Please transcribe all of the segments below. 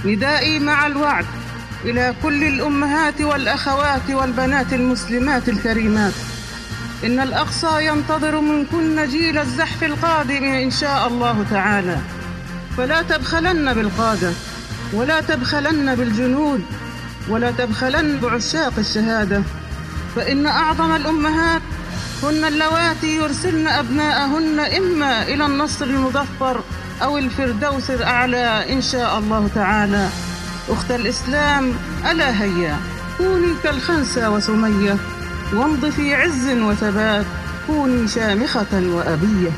ندائي مع الوعد إلى كل الأمهات والأخوات والبنات المسلمات الكريمات: إن الأقصى ينتظر منكن جيل الزحف القادم إن شاء الله تعالى، فلا تبخلن بالقادة، ولا تبخلن بالجنود، ولا تبخلن بعشاق الشهادة، فإن أعظم الأمهات هن اللواتي يرسلن أبناءهن إما إلى النصر المظفر أو الفردوس الأعلى إن شاء الله تعالى. أخت الإسلام، ألا هيا كوني كالخنسى وسمية، وامض في عز وثبات، كوني شامخة وأبية.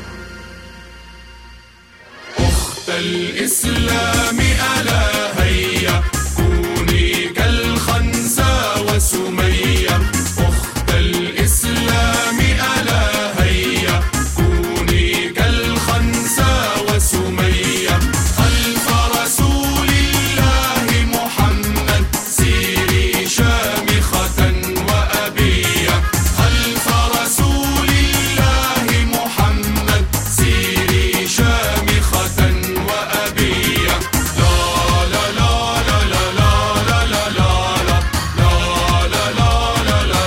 أخت الإسلام، ألا هيا كوني كالخنسى وسمية. أخت الإسلام، ألا هيا كوني كالخنسى وسمية. خلف رسول الله محمد سيري شامخة وأبية. خلف رسول الله محمد سيري شامخة وأبية. لا لا لا لا لا لا لا لا لا لا لا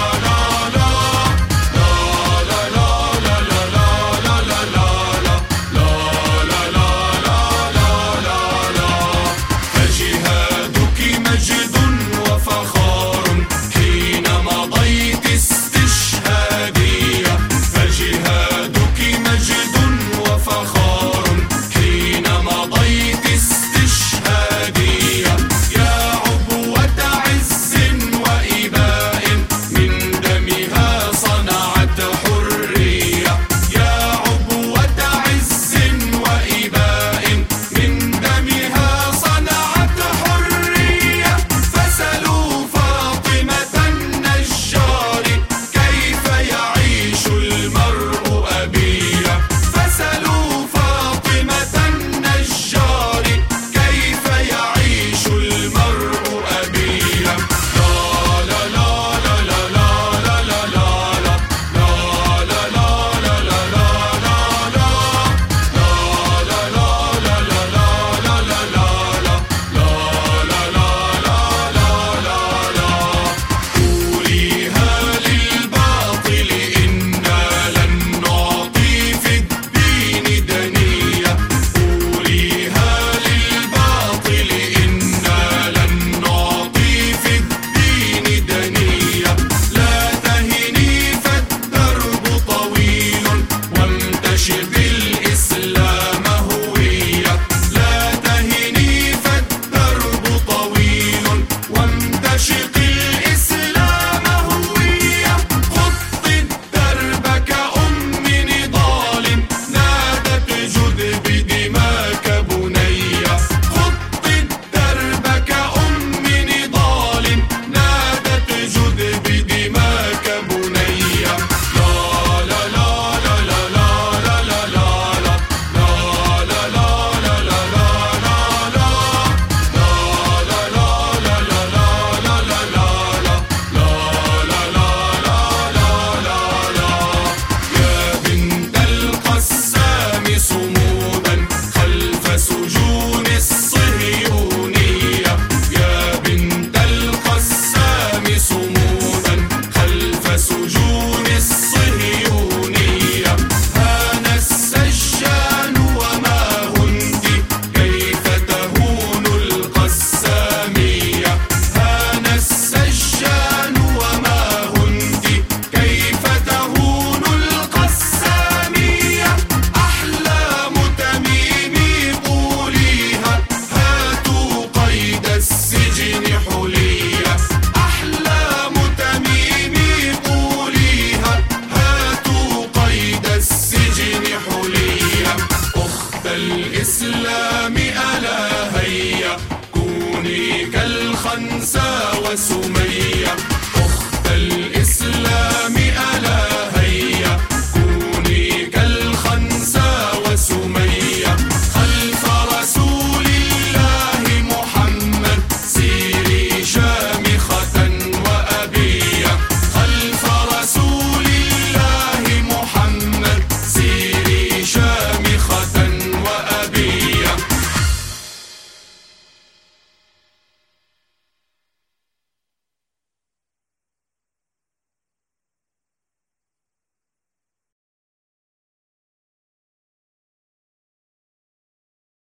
الإسلام ألا هيا كوني كالخنسى وسمية.